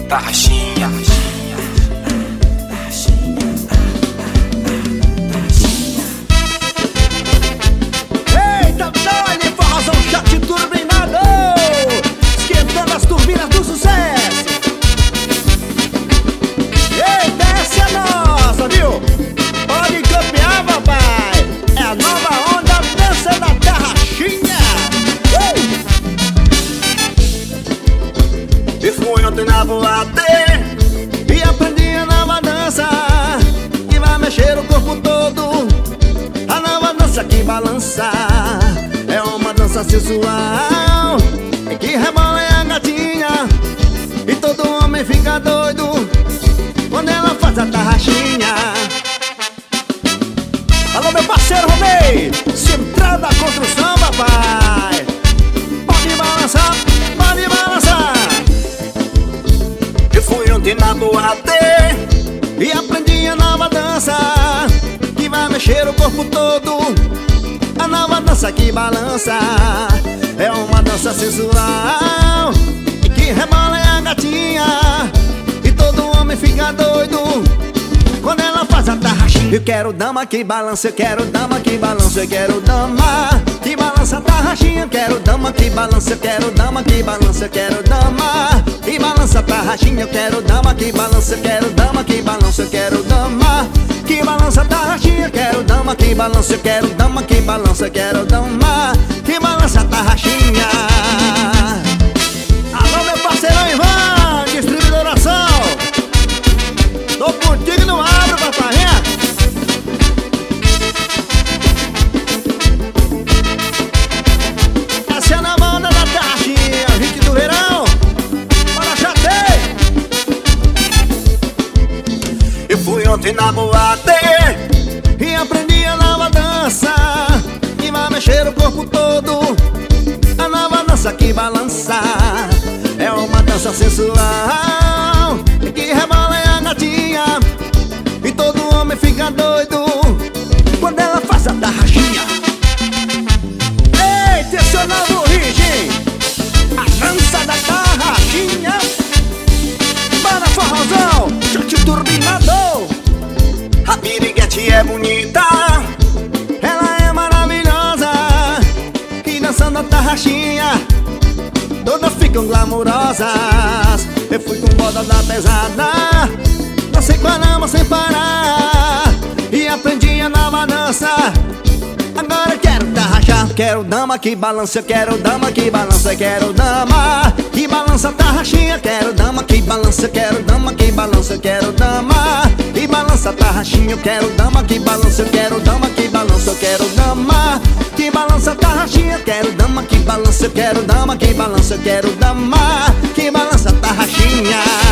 Tarraxinha. Eita, dá-lhe forrozão chat turbinado, esquentando as turbinas do sucesso. Eita, essa é nossa, viu? Pode copiar, papai. É a nova onda, dança da tarraxinha. E fui ontem na boate e aprendi a nova dança que vai mexer o corpo todo. A nova dança que balança é uma dança sensual que rebola é a gatinha e todo homem fica doido quando ela faz a tarraxinha. Alô, meu parceiro Romei, Central da Construção, papai. Pode balançar, pode balançar. Eu fui ontem na boate e aprendi a nova dança que vai mexer o corpo todo. A nova dança que balança é uma dança sensual que rebola é a gatinha e todo homem fica doido quando ela faz a tarraxinha. Eu quero dama que balança, eu quero dama que balança, eu quero dama que balança a tarraxinha. Eu quero dama que balança, eu quero dama que balança, eu quero dama que balança a tarraxinha. Eu quero dama que balança, eu quero dama que balança, eu quero dama que balança a tarraxinha. Eu quero dama que balança, eu quero dama que balança, eu quero dama que balança a tarraxinha. Alô, meu parceirão Ivan, distribuidoração. Tô contigo, não abro, papai. Essa é a nova onda da tarraxinha, hit do verão. Bora, chatei. Eu fui ontem na boate e aprendi a nova dança que vai mexer o corpo todo. A nova dança que balança é uma dança sensual que rebola é a gatinha e todo homem fica doido quando ela faz a tarraxinha. Eita, esse é o novo hit, a dança da tarraxinha. Para forrozão, chute turbinado. A piriguete é bonita, ela é maravilhosa e dançando a tarraxinha todas ficam glamourosas. Eu fui com moda da pesada, dancei com a lama sem parar e aprendi a nova dança. Agora eu quero tarraxar, quero dama que balança, eu quero dama que balança, eu quero dama que balança a tarraxinha. Quero dama que balança, eu quero dama que balança, eu quero dama que balança a tarraxinha. Eu quero dama que balança, eu quero dama que balança, eu quero dama que balança a tarraxinha. Eu quero dama que balança, eu quero dama que balança, eu quero dama que balança a tarraxinha.